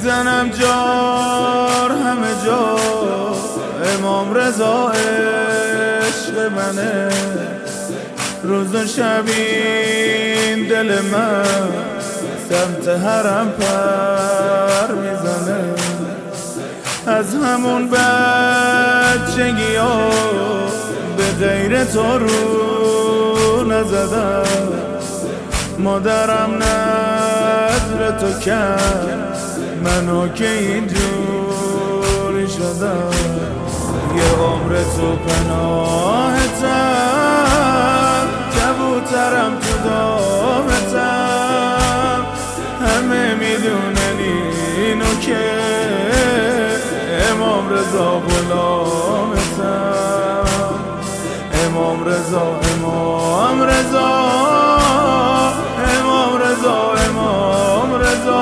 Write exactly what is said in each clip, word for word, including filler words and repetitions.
میزنم جار همه جا، امام رضا عشق منه، روز و شب این دل من سمت حرم پر میزنه. از همون بچگی ها به غیر تو رو نزدم، مادرم نظر تو کرد منو که اینجوری شدم. یه عمر تو پناهتم، کبوترم تو دامتم، همه میدونن اینو که امام رضا غلامتم. امام رضا امام رضا امام رضا امام رضا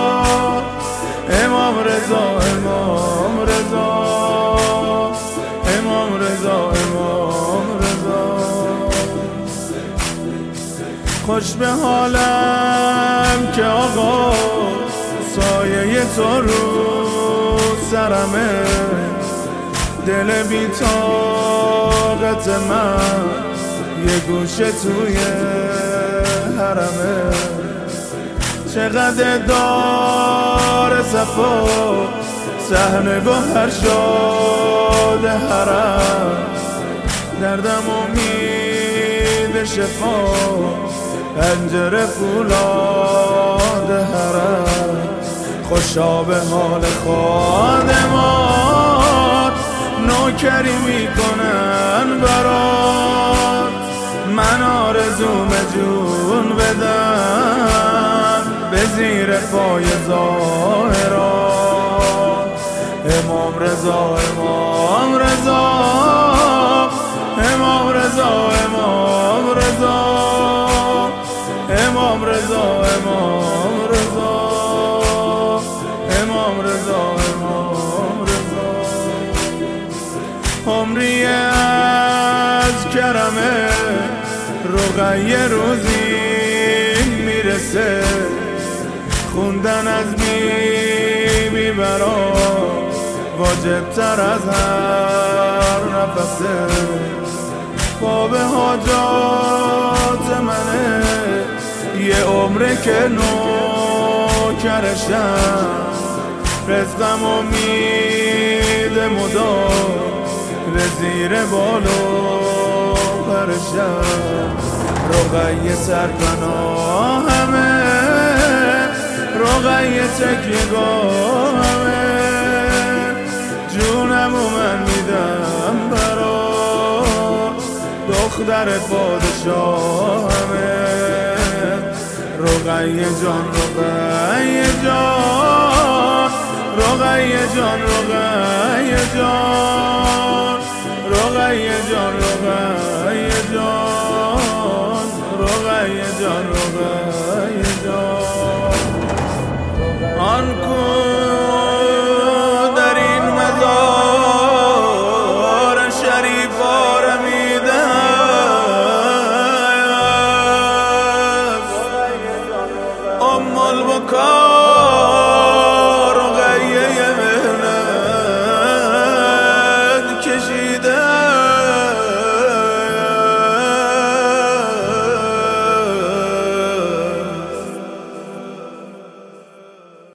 امام رضا امام رضا امام رضا امام رضا. خوش به حالم که آقا سایه تو رو سرمه، دل بی طاقت من یه گوشه توی حرمه. چقدر دار صفا صحنه گوهر شد حرم، دردم امید شفا پنجره فولاد حرم. خوشا به حال خادمان نوکری میکنن برات، من آرزوم جون بدم به زیر پای ظاهرا. امام رضا امام رضا امام رضا امام رضا امام رضا امام رضا امام رضا امام رضا. عمری از کرمه رقیه روزی میرسه، خوندن از بیبی برا واجب تر از هر نفسه. باب حاجات منه یه عمره که نوکرشم، رزقم امید مدام به زیر بالو پرشم. رقیه سرپناه همه، رقیه تکیگاه همه، جونمو من میدم برات، دختر پادشاه همه. رقیه جان رقیه جان رقیه جان رقیه جان رقیه جان رقیه جان رقیه جان رقیه